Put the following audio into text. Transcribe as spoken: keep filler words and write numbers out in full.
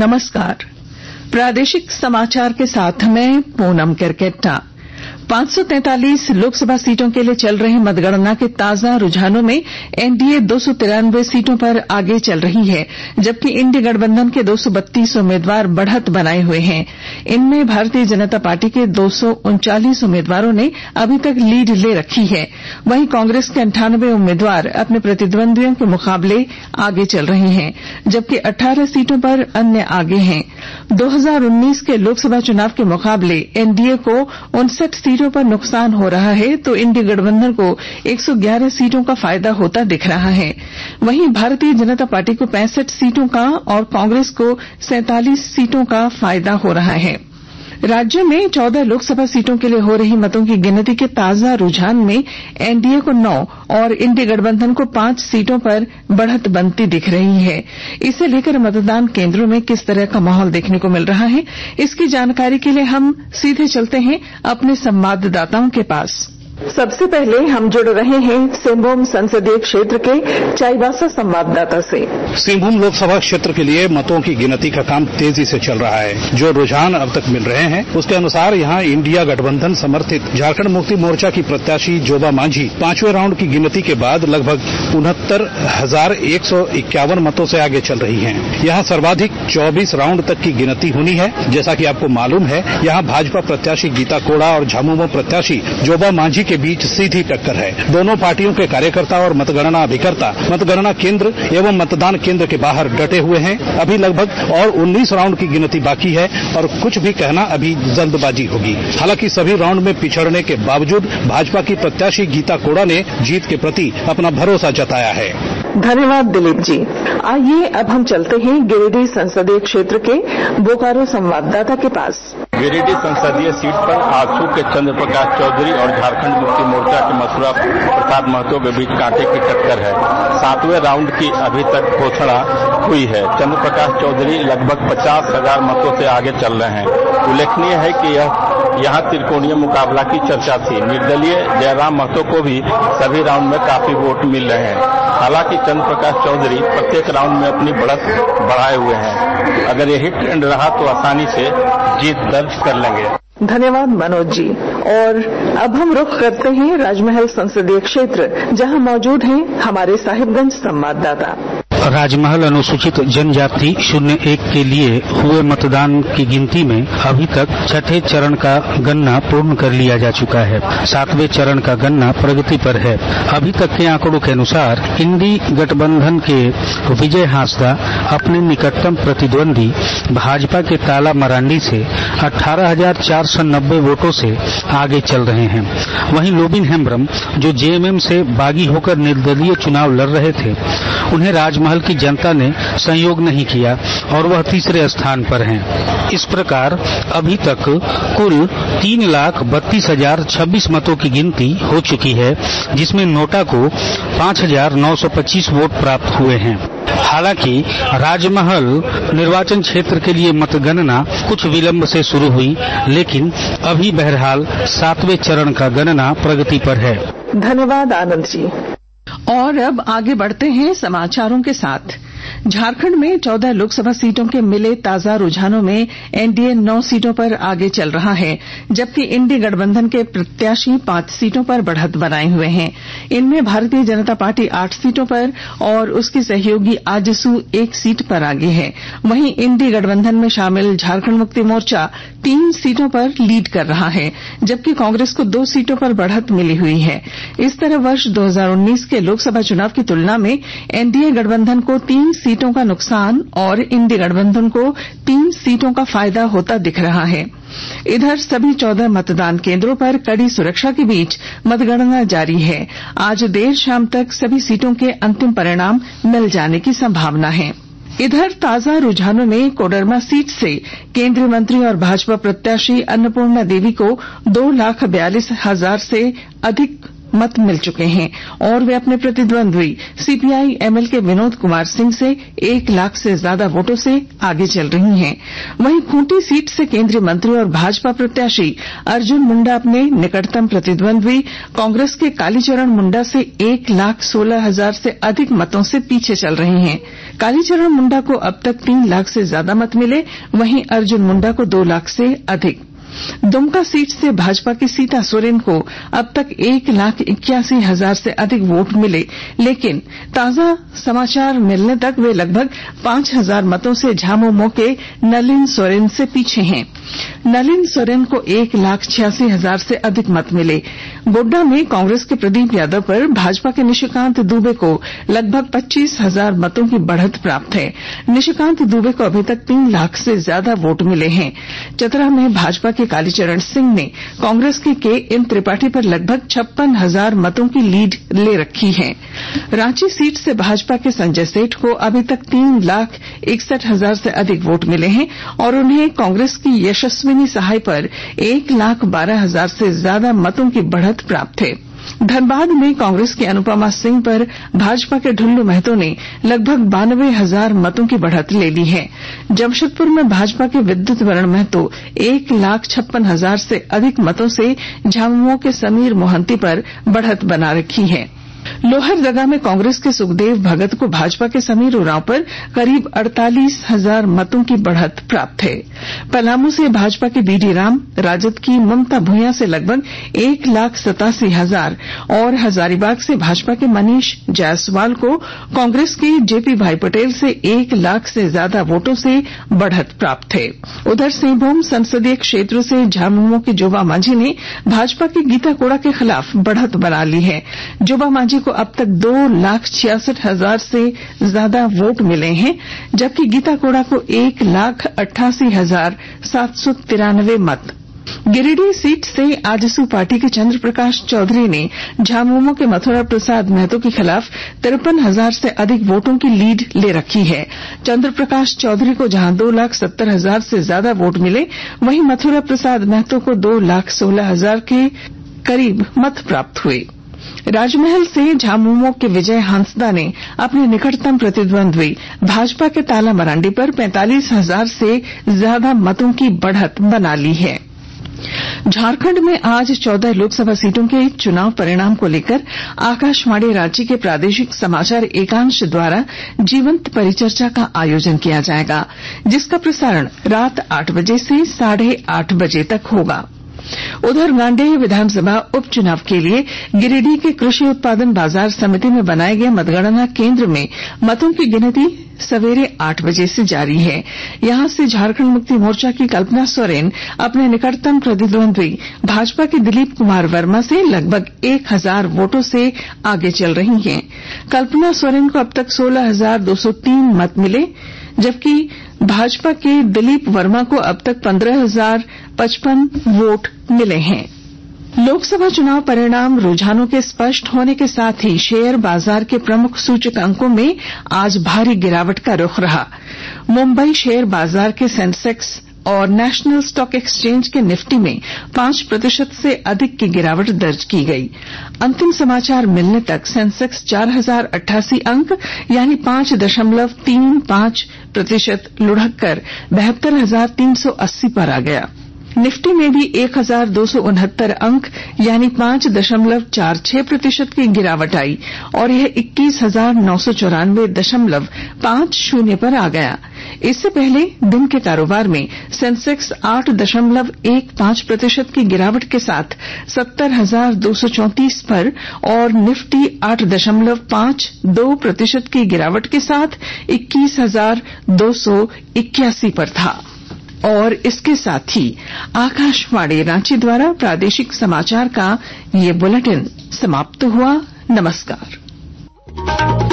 नमस्कार। प्रादेशिक समाचार के साथ मैं पूनम केरकेट्टा। पांच सौ तैंतालीस लोकसभा सीटों के लिए चल रही मतगणना के ताजा रुझानों में एनडीए दो सौ तिरानवे सीटों पर आगे चल रही है, जबकि इंडी गठबंधन के दो सौ बत्तीस उम्मीदवार बढ़त बनाए हुए हैं। इनमें भारतीय जनता पार्टी के दो सौ उनचालीस उम्मीदवारों ने अभी तक लीड ले रखी है। वहीं कांग्रेस के अंठानवे उम्मीदवार अपने प्रतिद्वंदियों के मुकाबले आगे चल रहे हैं, जबकि अठारह सीटों पर अन्य आगे हैं। दो हजार उन्नीस के लोकसभा चुनाव के मुकाबले एनडीए को उनसठ सीटों पर नुकसान हो रहा है, तो इंडी गठबंधन को एक सौ ग्यारह सीटों का फायदा होता दिख रहा है। वहीं भारतीय जनता पार्टी को पैंसठ सीटों का और कांग्रेस को सैंतालीस सीटों का फायदा हो रहा है। राज्य में चौदह लोकसभा सीटों के लिए हो रही मतों की गिनती के ताजा रुझान में एनडीए को नौ और इंडी गठबंधन को पांच सीटों पर बढ़त बनती दिख रही है। इसे लेकर मतदान केंद्रों में किस तरह का माहौल देखने को मिल रहा है, इसकी जानकारी के लिए हम सीधे चलते हैं अपने संवाददाताओं के पास। सबसे पहले हम जुड़ रहे हैं सिंहभूम संसदीय क्षेत्र के चाईबासा संवाददाता से। सिंहभूम लोकसभा क्षेत्र के लिए मतों की गिनती का काम तेजी से चल रहा है। जो रुझान अब तक मिल रहे हैं उसके अनुसार यहां इंडिया गठबंधन समर्थित झारखंड मुक्ति मोर्चा की प्रत्याशी जोबा मांझी पांचवें राउंड की गिनती के बाद लगभग उनहत्तर हजार एक सौ इक्यावन मतों से आगे चल रही है। यहां सर्वाधिक चौबीस राउंड तक की गिनती होनी है। जैसा कि आपको मालूम है, यहां भाजपा प्रत्याशी गीता कोड़ा और झामुमो प्रत्याशी जोबा मांझी के बीच सीधी टक्कर है। दोनों पार्टियों के कार्यकर्ता और मतगणना अभिकर्ता मतगणना केंद्र एवं मतदान केंद्र के बाहर डटे हुए हैं। अभी लगभग और उन्नीस राउंड की गिनती बाकी है और कुछ भी कहना अभी जल्दबाजी होगी। हालांकि सभी राउंड में पिछड़ने के बावजूद भाजपा की प्रत्याशी गीता कोड़ा ने जीत के प्रति अपना भरोसा जताया है। धन्यवाद दिलीप जी। आइए अब हम चलते हैं गिरिडीह संसदीय क्षेत्र के बोकारो संवाददाता के पास। गिरिडीह संसदीय सीट पर आजसू के चंद्र प्रकाश चौधरी और झारखंड मुक्ति मोर्चा के मथुरा प्रसाद महतो के बीच कांटे की टक्कर है। सातवें राउंड की अभी तक घोषणा हुई है। चंद्र प्रकाश चौधरी लगभग पचास हजार मतों से आगे चल रहे हैं। उल्लेखनीय है कि यह यहाँ त्रिकोणीय मुकाबला की चर्चा थी। निर्दलीय जयराम महतो को भी सभी राउंड में काफी वोट मिल रहे हैं। हालांकि चंद्र प्रकाश चौधरी प्रत्येक राउंड में अपनी बढ़त बढ़ाए हुए हैं। अगर यही ट्रेंड रहा तो आसानी से जीत दर्ज कर लेंगे। धन्यवाद मनोज जी। और अब हम रुख करते हैं राजमहल संसदीय क्षेत्र, जहां मौजूद हैं हमारे साहिबगंज संवाददाता। राजमहल अनुसूचित जनजाति शून्य एक के लिए हुए मतदान की गिनती में अभी तक छठे चरण का गणना पूर्ण कर लिया जा चुका है। सातवें चरण का गणना प्रगति पर है। अभी तक के आंकड़ों के अनुसार इंडी गठबंधन के विजय हांसदा अपने निकटतम प्रतिद्वंदी भाजपा के ताला मरांडी से अठारह हजार चार सौ नब्बे वोटों से आगे चल रहे हैं। वहीं लोबिन हेम्ब्रम, जो जेएमएम से बागी होकर निर्दलीय चुनाव लड़ रहे थे, उन्हें राजमहल की जनता ने संयोग नहीं किया और वह तीसरे स्थान पर हैं। इस प्रकार अभी तक कुल तीन लाख बत्तीस हजार छब्बीस मतों की गिनती हो चुकी है, जिसमें नोटा को पांच हजार नौ सौ पच्चीस वोट प्राप्त हुए हैं। हालांकि राजमहल निर्वाचन क्षेत्र के लिए मतगणना कुछ विलंब से शुरू हुई, लेकिन अभी बहरहाल सातवें चरण का गणना प्रगति पर है। धन्यवाद आनंद जी। और अब आगे बढ़ते हैं समाचारों के साथ। झारखंड में चौदह लोकसभा सीटों के मिले ताजा रुझानों में एनडीए नौ सीटों पर आगे चल रहा है, जबकि इंडी गठबंधन के प्रत्याशी पांच सीटों पर बढ़त बनाए हुए हैं। इनमें भारतीय जनता पार्टी आठ सीटों पर और उसकी सहयोगी आजसू एक सीट पर आगे है। वहीं इंडी गठबंधन में शामिल झारखंड मुक्ति मोर्चा तीन सीटों पर लीड कर रहा है, जबकि कांग्रेस को दो सीटों पर बढ़त मिली हुई है। इस तरह वर्ष दो हजार उन्नीस के लोकसभा चुनाव की तुलना में एनडीए गठबंधन को तीन सीटों का नुकसान और इंडी गठबंधन को तीन सीटों का फायदा होता दिख रहा है। इधर सभी चौदह मतदान केंद्रों पर कड़ी सुरक्षा के बीच मतगणना जारी है। आज देर शाम तक सभी सीटों के अंतिम परिणाम मिल जाने की संभावना है। इधर ताजा रुझानों में कोडरमा सीट से केंद्रीय मंत्री और भाजपा प्रत्याशी अन्नपूर्णा देवी को दो लाख बयालीस हजार से अधिक मत मिल चुके हैं और वे अपने प्रतिद्वंद्वी सीपीआई एमएल के विनोद कुमार सिंह से एक लाख से ज्यादा वोटों से आगे चल रही हैं। वहीं खूंटी सीट से केंद्रीय मंत्री और भाजपा प्रत्याशी अर्जुन मुंडा अपने निकटतम प्रतिद्वंद्वी कांग्रेस के कालीचरण मुंडा से एक लाख सोलह हजार से अधिक मतों से पीछे चल रहे हैं। कालीचरण मुंडा को अब तक तीन लाख से ज्यादा मत मिले, वहीं अर्जुन मुंडा को दो लाख से अधिक। दुमका सीट से भाजपा की सीता सोरेन को अब तक एक लाख इक्यासी हजार से अधिक वोट मिले, लेकिन ताजा समाचार मिलने तक वे लगभग पांच हजार मतों से झामुमो के नलिन सोरेन से पीछे हैं। नलिन सोरेन को एक लाख छियासी हजार से अधिक मत मिले। गोड्डा में कांग्रेस के प्रदीप यादव पर भाजपा के निशिकांत दुबे को लगभग पच्चीस हजार मतों की बढ़त प्राप्त है। निशिकांत दुबे को अभी तक तीन लाख से ज्यादा वोट मिले हैं। चतरा में भाजपा के कालीचरण सिंह ने कांग्रेस के के एम त्रिपाठी पर लगभग छप्पन हजार मतों की लीड ले रखी है। रांची सीट से भाजपा के संजय सेठ को अभी तक तीन लाख इकसठ हजार से अधिक वोट मिले हैं और उन्हें कांग्रेस की यशस्विनी सहाय पर एक लाख बारह हजार से ज्यादा मतों की बढ़त प्राप्त है। धनबाद में कांग्रेस की अनुपमा सिंह पर भाजपा के ढुल्लू महतो ने लगभग बानवे हजार मतों की बढ़त ले ली है। जमशेदपुर में भाजपा के विद्युत वरण महतो एक लाख छप्पन हजार से अधिक मतों से झामुमो के समीर मोहंती पर बढ़त बना रखी है। लोहरदगा में कांग्रेस के सुखदेव भगत को भाजपा के समीर उरांव पर करीब अड़तालीस हजार मतों की बढ़त प्राप्त है। पलामू से भाजपा के बीडी राम, राजद की ममता भूया से लगभग एक लाख सतासी हजार और हजारीबाग से भाजपा के मनीष जायसवाल को कांग्रेस के जेपी भाई पटेल से एक लाख से ज्यादा वोटों से बढ़त प्राप्त है। उधर सिंहभूम संसदीय क्षेत्र से झामुमो के जोबा मांझी ने भाजपा की गीता कोड़ा के खिलाफ बढ़त बना ली है। जोबा मांझी को अब तक दो लाख छियासठ हजार से ज्यादा वोट मिले हैं, जबकि गीता कोड़ा को एक लाख अट्ठासी हजार सात सौ तिरानवे मत। गिरिडीह सीट से आजसू पार्टी के चंद्र प्रकाश चौधरी ने झामुमो के मथुरा प्रसाद महतो के खिलाफ तिरपन हजार से अधिक वोटों की लीड ले रखी है। चंद्र प्रकाश चौधरी को जहां दो लाख सत्तर हजार से ज्यादा वोट मिले, वहीं मथुरा प्रसाद महतो को दो लाख सोलह हजार के करीब मत प्राप्त हुए। राजमहल से झामुमो के विजय हांसदा ने अपने निकटतम प्रतिद्वंद्वी भाजपा के ताला मरांडी पर पैंतालीस हजार से ज्यादा मतों की बढ़त बना ली है। झारखंड में आज चौदह लोकसभा सीटों के चुनाव परिणाम को लेकर आकाशवाणी रांची के प्रादेशिक समाचार एकांश द्वारा जीवंत परिचर्चा का आयोजन किया जाएगा, जिसका प्रसारण रात आठ बजे से साढ़े आठ बजे तक होगा। उधर गांडेय विधानसभा उपचुनाव के लिए गिरिडीह के कृषि उत्पादन बाजार समिति में बनाए गए मतगणना केंद्र में मतों की गिनती सवेरे आठ बजे से जारी है। यहां से झारखंड मुक्ति मोर्चा की कल्पना सोरेन अपने निकटतम प्रतिद्वंद्वी भाजपा के दिलीप कुमार वर्मा से लगभग एक हजार वोटों से आगे चल रही हैं। कल्पना सोरेन को अब तक सोलह हजार दो सौ तीन मत मिले, जबकि भाजपा के दिलीप वर्मा को अब तक पंद्रह हजार पचपन वोट मिले हैं। लोकसभा चुनाव परिणाम रुझानों के स्पष्ट होने के साथ ही शेयर बाजार के प्रमुख सूचकांकों में आज भारी गिरावट का रुख रहा। मुंबई शेयर बाजार के सेंसेक्स और नेशनल स्टॉक एक्सचेंज के निफ्टी में पांच प्रतिशत से अधिक की गिरावट दर्ज की गई। अंतिम समाचार मिलने तक सेंसेक्स चार हजार अट्ठासी अंक यानी पांच दशमलव तीन पांच प्रतिशत लुढ़क कर बहत्तर हजार तीन सौ अस्सी पर आ गया। निफ्टी में भी एक हजार दो सौ उनहत्तर अंक यानी पांच दशमलव चार छह प्रतिशत की गिरावट आई और यह इक्कीस हजार नौ सौ चौरानवे दशमलव पांच शून्य पर आ गया। इससे पहले दिन के कारोबार में सेंसेक्स आठ दशमलव एक पांच प्रतिशत की गिरावट के साथ सत्तर हजार दो सौ चौंतीस पर और निफ्टी आठ दशमलव पांच दो प्रतिशत की गिरावट के साथ इक्कीस हजार दो सौ इक्यासी पर था। और इसके साथ ही आकाशवाणी रांची द्वारा प्रादेशिक समाचार का ये बुलेटिन समाप्त हुआ। नमस्कार।